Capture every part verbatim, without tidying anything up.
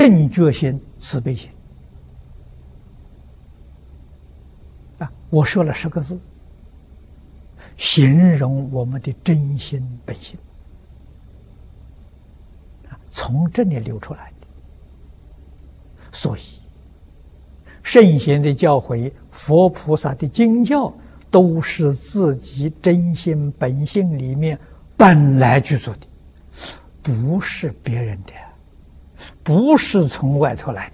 正觉心、慈悲心。啊，我说了十个字，形容我们的真心本性，从这里流出来的。所以，圣贤的教诲、佛菩萨的经教，都是自己真心本性里面本来具足的，不是别人的，不是从外头来的。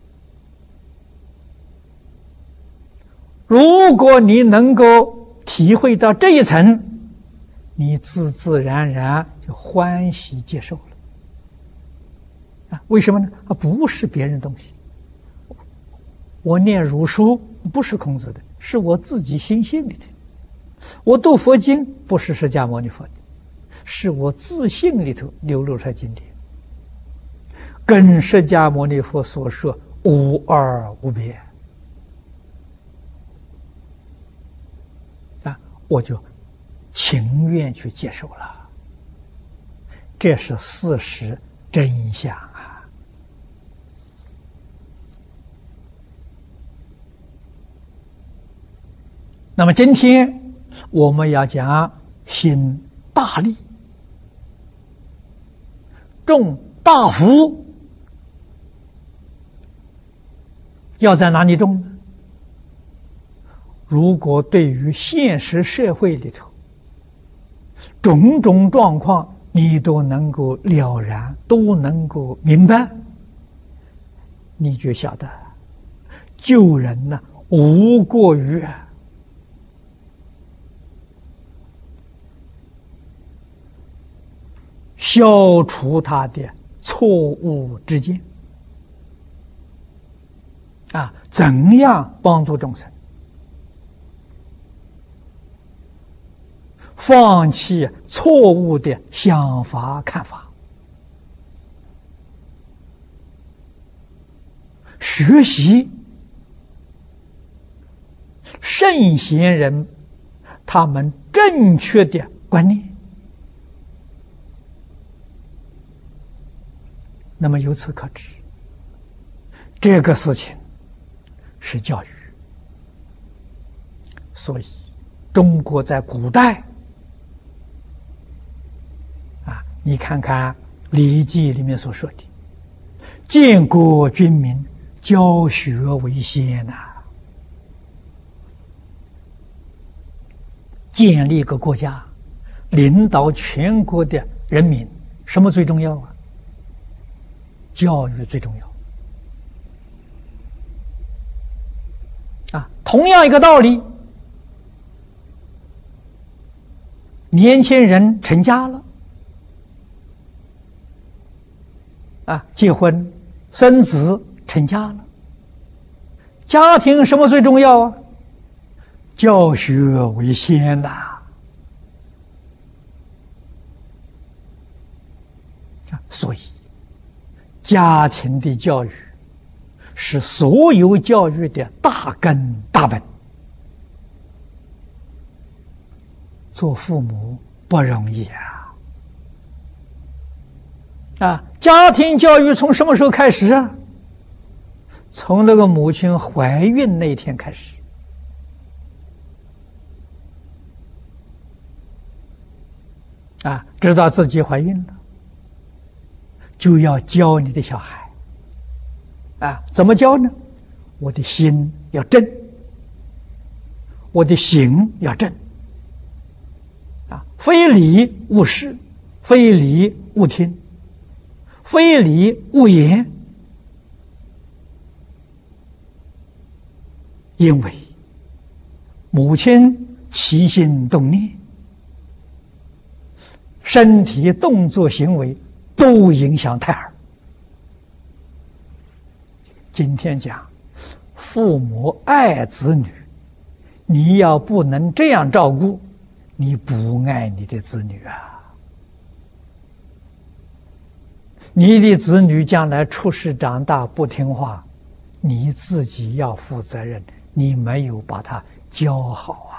如果你能够体会到这一层，你自自然然就欢喜接受了。啊，为什么呢？啊，不是别人东西。我念儒书不是孔子的，是我自己心性里的。我读佛经不是释迦牟尼佛的，是我自性里头流露出来经典，跟释迦牟尼佛所说无二无别。啊，我就情愿去接受了，这是事实真相啊。那么今天我们要讲行大利，种大福，要在哪里种呢？如果对于现实社会里头种种状况你都能够了然，都能够明白，你就晓得救人呢，无过于消除他的错误之见啊！怎样帮助众生放弃错误的想法看法，学习圣贤人他们正确的观念。那么由此可知，这个事情是教育。所以中国在古代啊，你看看《礼记》里面所说的建国军民，教学为先呐、啊。建立一个国家，领导全国的人民，什么最重要啊？教育最重要啊！同样一个道理，年轻人成家了啊，结婚、生子、成家了，家庭什么最重要啊？教学为先呐、啊！所以家庭的教育是所有教育的大根大本。做父母不容易啊！啊，家庭教育从什么时候开始啊？从那个母亲怀孕那天开始。啊，知道自己怀孕了，就要教你的小孩。啊，怎么教呢？我的心要正，我的行要正。啊，非礼勿视，非礼勿听，非礼勿言。因为母亲起心动念，身体动作行为都影响胎儿。今天讲父母爱子女，你要不能这样照顾，你不爱你的子女啊！你的子女将来出世长大不听话，你自己要负责任，你没有把他教好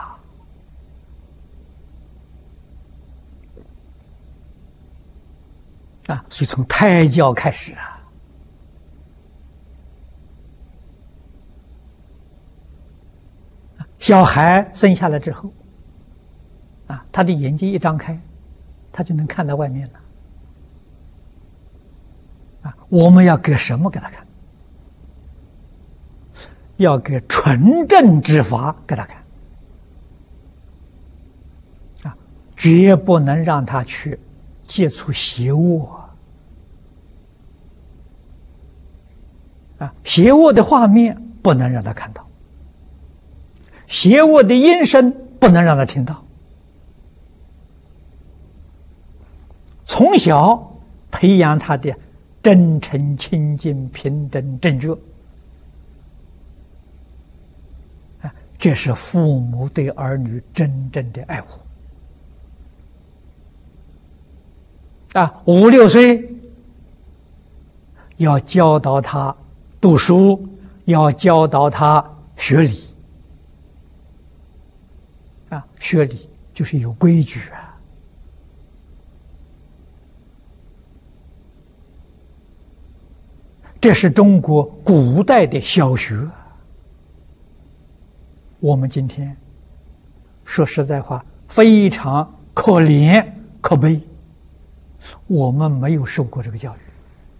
啊！啊，所以从胎教开始啊， 小孩生下来之后，啊，他的眼睛一张开，他就能看到外面了。啊，我们要给什么给他看？要给纯正之法给他看。啊，绝不能让他去接触邪恶。啊，邪恶的画面不能让他看到，邪恶的音声不能让他听到。从小培养他的真诚、清净、平等、正觉，啊，这是父母对儿女真正的爱护。啊，五六岁要教导他读书，要教导他学理。啊，学理就是有规矩啊。这是中国古代的小学。我们今天说实在话，非常可怜可悲，我们没有受过这个教育。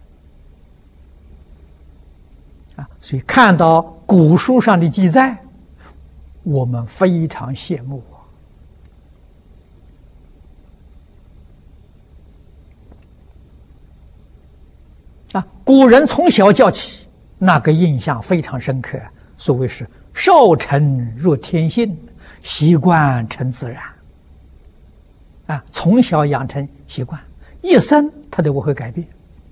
啊，所以看到古书上的记载，我们非常羡慕啊！古人从小教起，那个印象非常深刻。所谓是少成若天性，习惯成自然。啊，从小养成习惯，一生他都不会改变。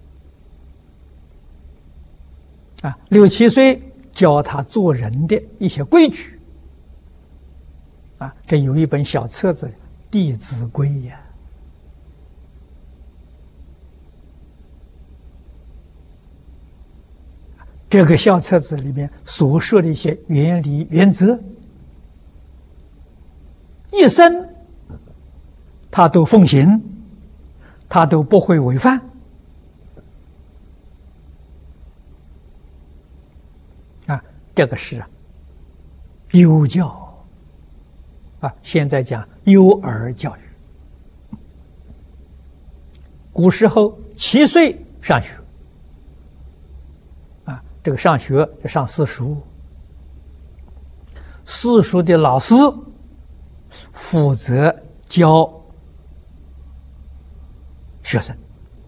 啊，六七岁教他做人的一些规矩。啊，这有一本小册子《弟子规》呀。这个小册子里面所说的一些原理原则，一生他都奉行，他都不会违反。啊，这个是优教啊，现在讲幼儿教育。古时候七岁上学。这个上学就上私塾，私塾的老师负责教学生，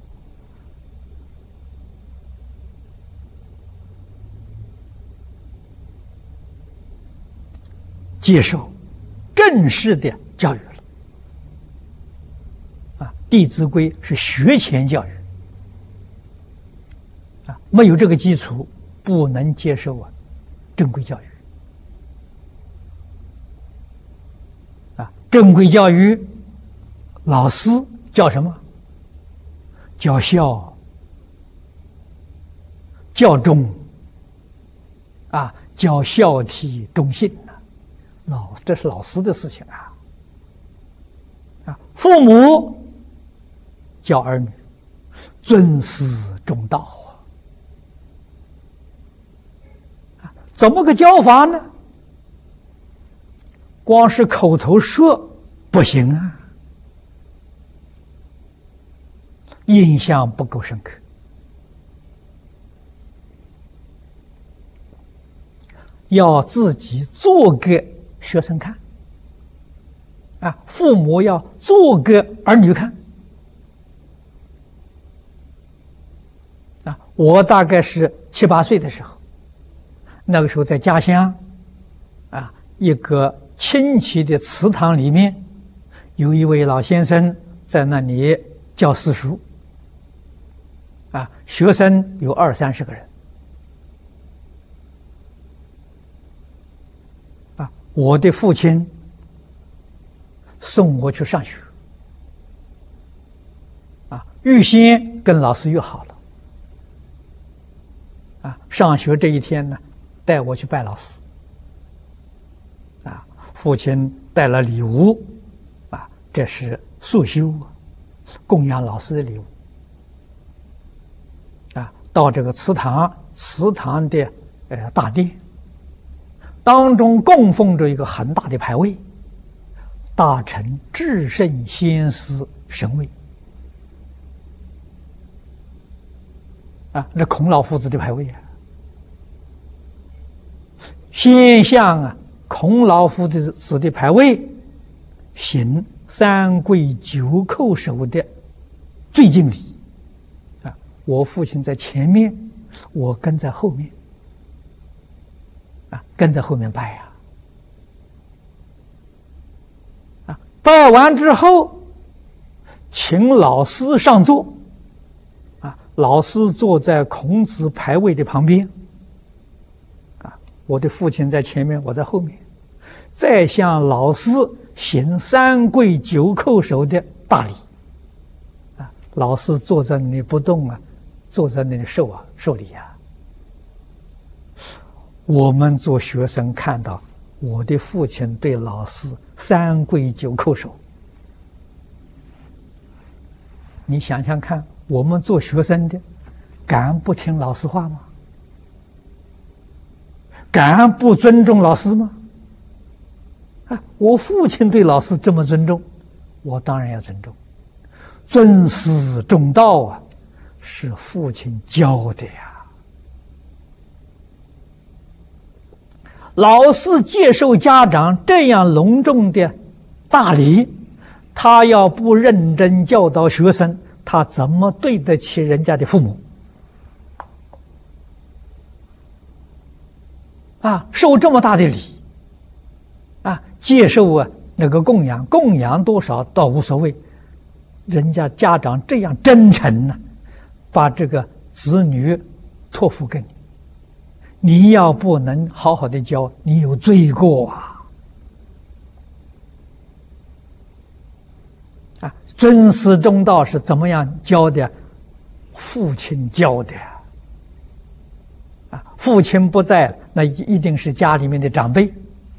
接受正式的教育了。啊，《弟子规》是学前教育，啊，没有这个基础，不能接受啊正规教育。啊，正规教育老师叫什么？叫孝，教忠，啊，教孝悌忠信啊，老这是老师的事情啊。啊，父母教儿女尊师重道。怎么个教法呢？光是口头说不行啊，印象不够深刻。要自己做给学生看，啊，父母要做给儿女看。啊，我大概是七八岁的时候。那个时候在家乡，啊，一个亲戚的祠堂里面，有一位老先生在那里教私塾，啊，学生有二三十个人，啊，我的父亲送我去上学，啊，预先跟老师约好了，啊，上学这一天呢，带我去拜老师，啊，父亲带了礼物，啊，这是素修，供养老师的礼物，啊，到这个祠堂，祠堂的呃大殿， 当中供奉着一个很大的牌位，大乘至圣先师神位啊，那孔老夫子的牌位啊，先向啊孔老夫子的牌位行三跪九叩首的最敬礼啊！我父亲在前面，我跟在后面啊，跟在后面拜呀啊！啊，拜完之后，请老师上座啊，老师坐在孔子牌位的旁边啊，我的父亲在前面，我在后面，再向老师行三跪九叩首的大礼啊！老师坐在那里不动啊，坐在那里受啊受礼啊。我们做学生看到我的父亲对老师三跪九叩首，你想想看，我们做学生的敢不听老师话吗？敢不尊重老师吗？啊，我父亲对老师这么尊重，我当然要尊重。尊师重道啊，是父亲教的呀。老师接受家长这样隆重的大礼，他要不认真教导学生，他怎么对得起人家的父母？啊，受这么大的礼。啊，接受啊那个供养，供养多少倒无所谓，人家家长这样真诚呢、啊，把这个子女托付给你，你要不能好好的教，你有罪过啊！啊，尊师重道是怎么样教的？父亲教的啊，父亲不在，那一定是家里面的长辈。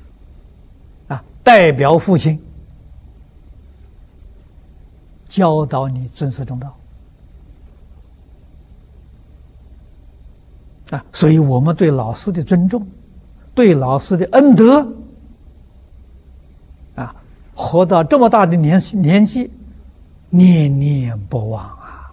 代表父亲教导你尊师重道啊，所以我们对老师的尊重，对老师的恩德啊，活到这么大的年年纪，念念不忘啊！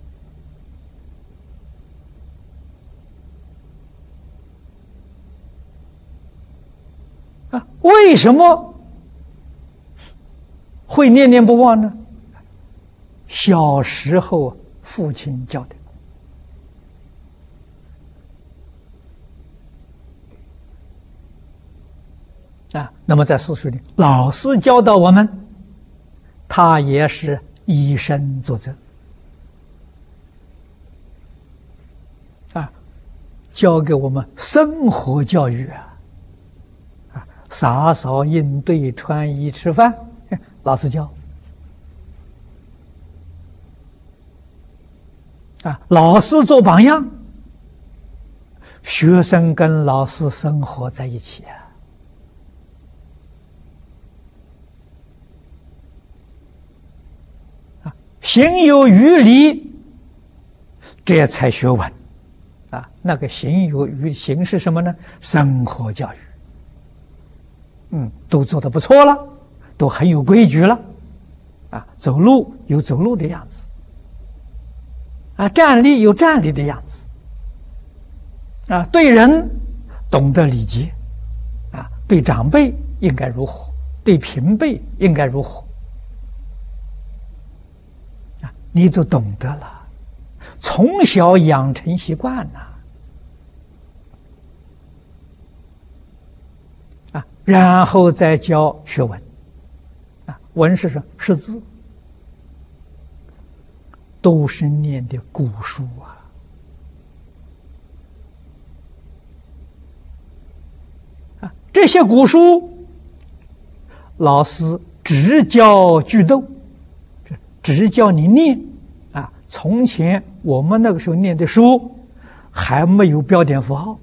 啊，为什么会念念不忘呢？小时候父亲教的啊，那么在四岁里，老师教导我们，他也是以身作则啊，教给我们生活教育啊，啊，洒扫应对、穿衣吃饭。老师教啊，老师做榜样，学生跟老师生活在一起啊，啊，行有余力，这才学文啊。那个行有余行是什么呢？生活教育，嗯，都做得不错了。都很有规矩了，啊，走路有走路的样子，啊，站立有站立的样子，啊，对人懂得礼节，啊，对长辈应该如何，对平辈应该如何，啊，你都懂得了，从小养成习惯呐，啊，然后再教学文。文是什么？识字，都是念的古书啊！啊，这些古书，老师只教句读，只教你念啊。从前我们那个时候念的书还没有标点符号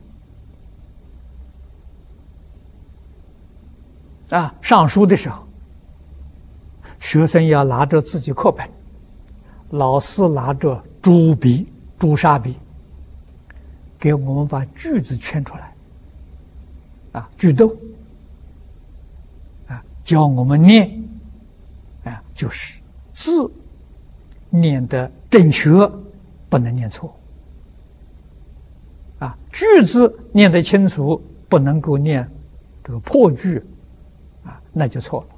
啊，上书的时候。学生要拿着自己课本，老师拿着朱笔、朱砂笔，给我们把句子圈出来。 啊，句读啊，教我们念啊，就是字念得正确，不能念错啊，句子念得清楚，不能够念这个破句啊，那就错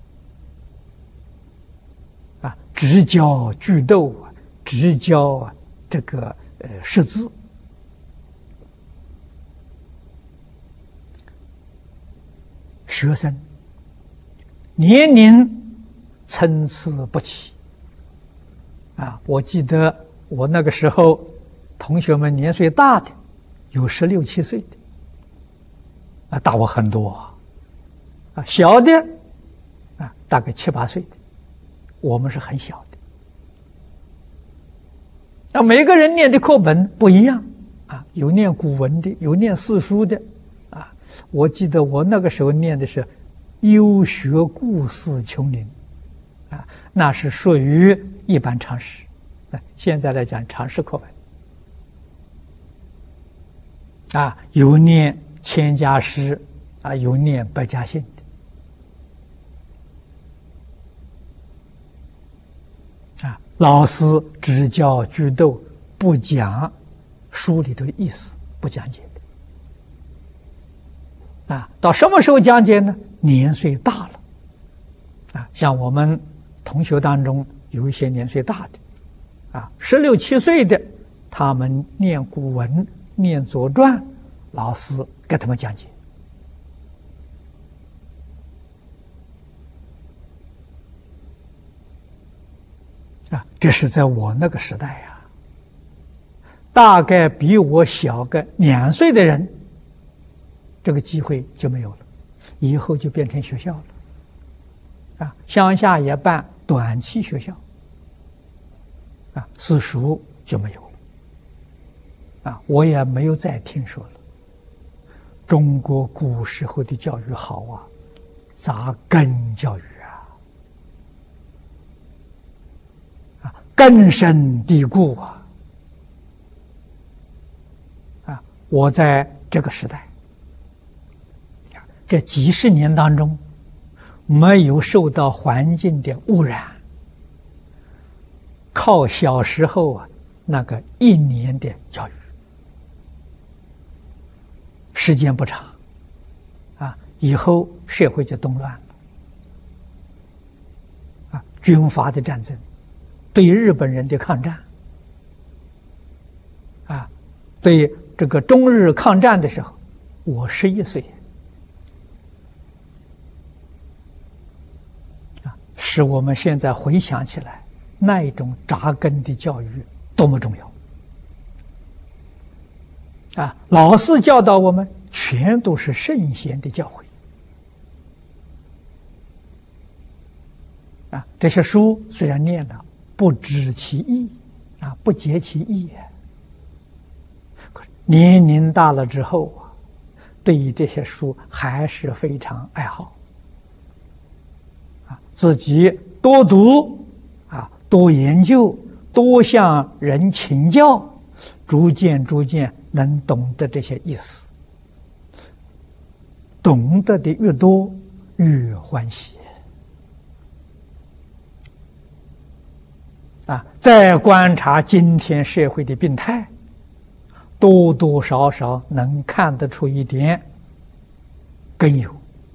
了啊，只教句读啊，只教啊这个呃识字。学生年龄参差不齐啊！我记得我那个时候，同学们年岁大的有十六七岁的，啊，大我很多啊，啊，小的啊，大概七八岁的，我们是很小的。啊，每个人念的课本不一样啊，有念古文的，有念四书的。我记得我那个时候念的是《幽学故事琼林》，啊，那是属于一般常识，啊，现在来讲常识课本，啊，有念千家诗，啊，有念百家姓的，啊，老师只教句读，不讲书里头的意思，不讲解。啊，到什么时候讲解呢？年岁大了，啊，像我们同学当中有一些年岁大的，啊，十六七岁的，他们念古文、念左传，老师给他们讲解。啊，这是在我那个时代呀，大概比我小个两岁的人。这个机会就没有了，以后就变成学校了，啊，乡下也办短期学校，啊，私塾就没有了，啊，我也没有再听说了。中国古时候的教育好啊，扎根教育啊，啊，根深蒂固啊，啊，我在这个时代。这几十年当中，没有受到环境的污染，靠小时候啊那个一年的教育，时间不长，啊，以后社会就动乱了，啊，军阀的战争，对日本人的抗战，啊，对这个中日抗战的时候，我十一岁。使我们现在回想起来，那一种扎根的教育多么重要啊！老师教导我们，全都是圣贤的教诲啊！这些书虽然念了，不知其意啊，不解其意，可是年龄大了之后啊，对于这些书还是非常爱好。自己多读啊，多研究，多向人请教，逐渐逐渐能懂得这些意思。懂得的越多，越欢喜啊！再观察今天社会的病态，多多少少能看得出一点根由。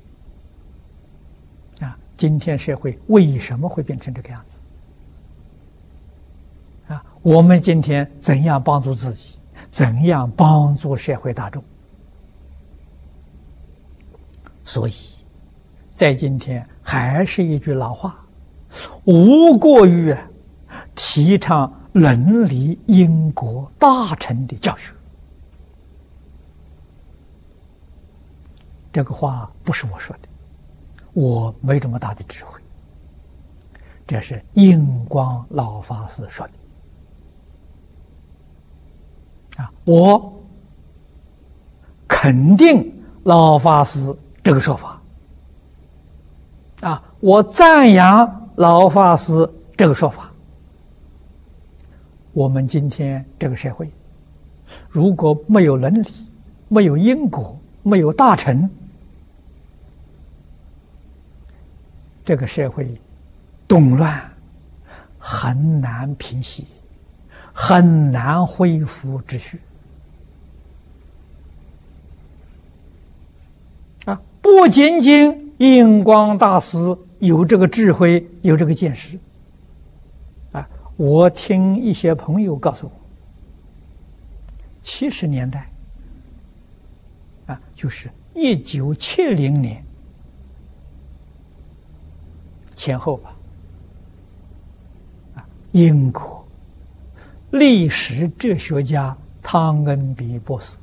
今天社会为什么会变成这个样子？啊，我们今天怎样帮助自己？怎样帮助社会大众？所以，在今天还是一句老话，无过于提倡伦理因果大乘的教学。这个话不是我说的。我没这么大的智慧，这是印光老法师说的啊！我肯定老法师这个说法啊，我赞扬老法师这个说法。我们今天这个社会，如果没有伦理，没有因果，没有大乘， 这个社会动乱很难平息，很难恢复秩序啊！不仅仅印光大师有这个智慧，有这个见识啊！我听一些朋友告诉我，七十年代啊，就是一九七零年前后吧，啊，英国历史哲学家汤恩比博士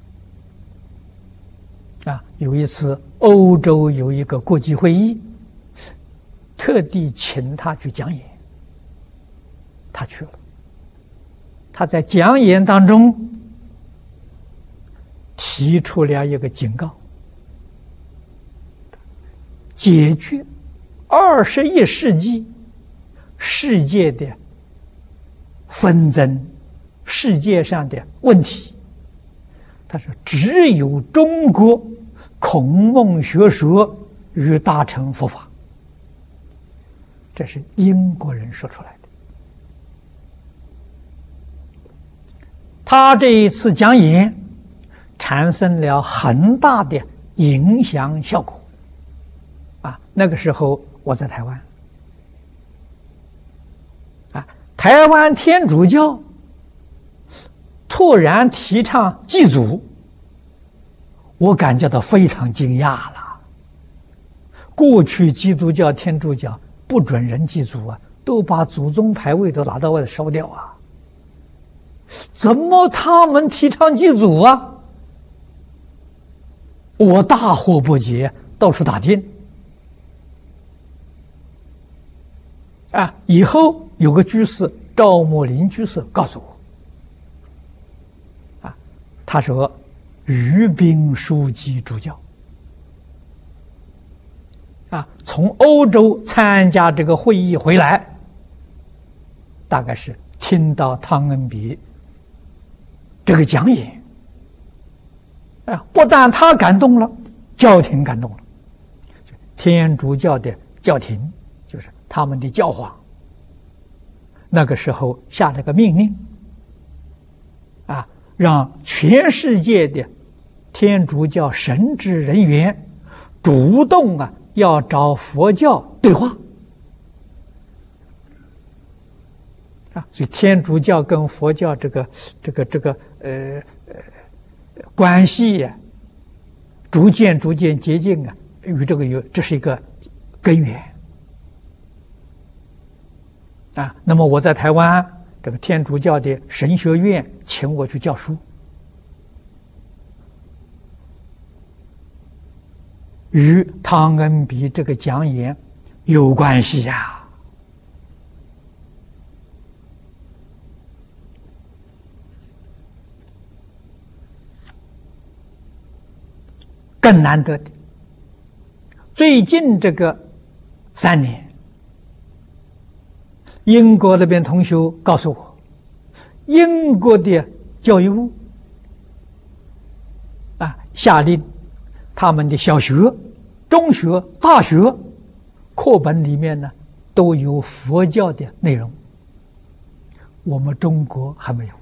啊，有一次欧洲有一个国际会议，特地请他去讲演，他去了。他在讲演当中提出了一个警告：解决二十一世纪世界的纷争、世界上的问题，他说只有中国孔孟学说与大乘佛法。这是英国人说出来的。他这一次讲演产生了很大的影响效果啊！那个时候我在台湾啊，台湾天主教突然提倡祭祖，我感觉到非常惊讶了。过去基督教、天主教不准人祭祖啊，都把祖宗牌位都拿到外头烧掉啊，怎么他们提倡祭祖啊？我大惑不解，到处打听啊。以后有个居士赵木林居士告诉我啊，他说于斌书记主教啊，从欧洲参加这个会议回来，大概是听到汤恩比这个讲演啊，不但他感动了，教廷感动了。天主教的教廷就是他们的教皇，那个时候下了个命令啊，让全世界的天主教神职人员主动啊要找佛教对话啊，所以天主教跟佛教这个这个这个呃呃关系呀、啊，逐渐逐渐接近啊，与这个有这是一个根源啊。那么我在台湾这个天主教的神学院请我去教书，与汤恩比这个讲演有关系呀、啊。更难得的，最近这个三年，英国那边同学告诉我，英国的教育部啊下令，他们的小学、中学、大学课本里面呢都有佛教的内容，我们中国还没有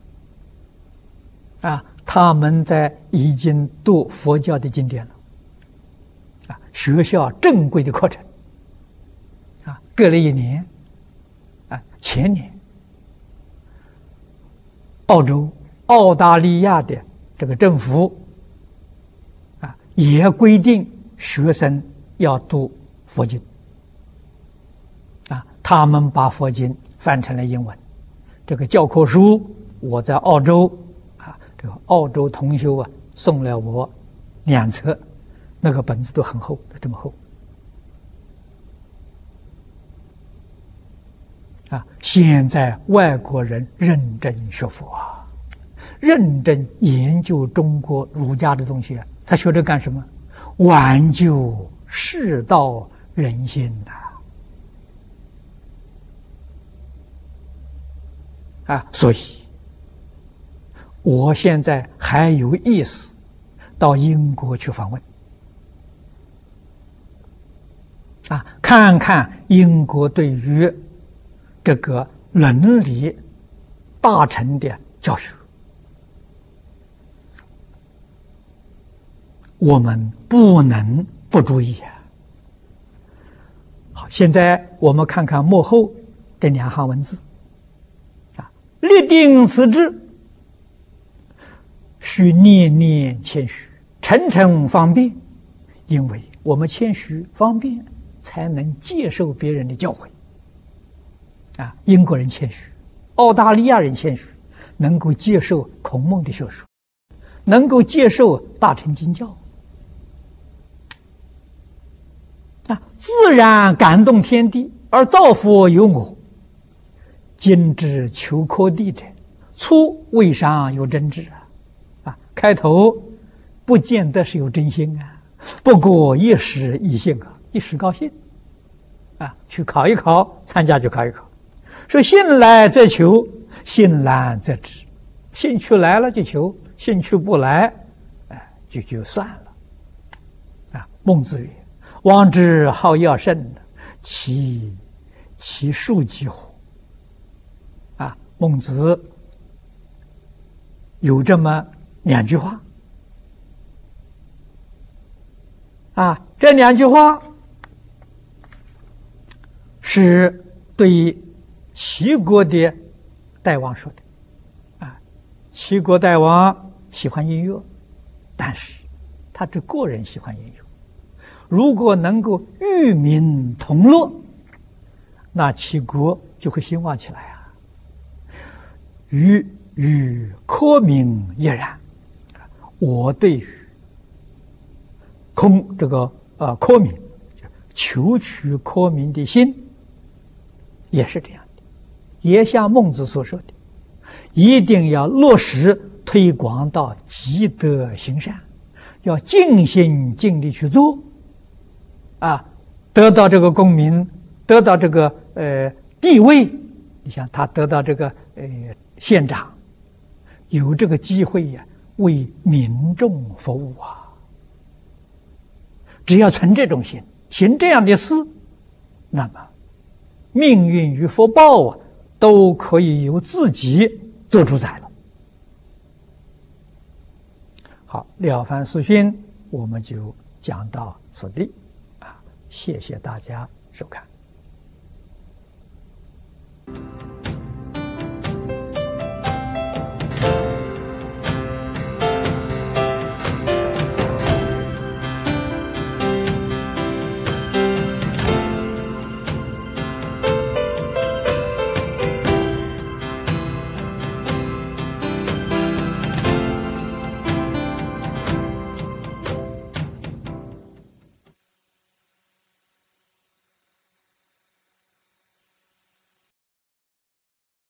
啊。他们在已经读佛教的经典了，啊，学校正规的课程，啊，隔了一年，啊，前年，澳洲、澳大利亚的这个政府，啊，也规定学生要读佛经，啊，他们把佛经翻成了英文，这个教科书我在澳洲。这个澳洲同修啊，送了我两册，那个本子都很厚，这么厚啊！现在外国人认真学佛啊，认真研究中国儒家的东西啊，他学这干什么？挽救世道人心呐！啊，所以。我现在还有意思到英国去访问， 啊，看看英国对于这个伦理大臣的教学，我们不能不注意啊。好，现在我们看看幕后这两行文字啊，立定此志，须念念谦虚，诚诚方便，因为我们谦虚方便，才能接受别人的教诲。啊，英国人谦虚，澳大利亚人谦虚，能够接受孔孟的学说，能够接受大乘经教，啊，自然感动天地，而造佛有我。今之求科第者，初未尝有真志啊！啊，开头不见得是有真心啊，不过一时一兴啊，一时高兴啊，去考一考，参加就考一考。说信来则求，信难则止，兴趣来了就求，兴趣不来，哎，就就算了。啊，孟子曰：“王之好乐甚，其其数几乎？”啊，孟子有这么两句话。啊，这两句话是对齐国的代王说的。啊，齐国代王喜欢音乐，但是他只个人喜欢音乐。如果能够与民同乐，那齐国就会兴旺起来啊。与与科民亦然。我对于空这个呃科民，求取科民的心，也是这样的，也像孟子所说的，一定要落实推广到积德行善，要尽心尽力去做，啊，得到这个功名，得到这个呃地位，你想他得到这个呃县长，有这个机会呀，为民众服务啊。只要存这种心，行这样的事，那么命运与福报啊，都可以由自己做主宰了。好，《了凡四训》我们就讲到此地啊，谢谢大家收看。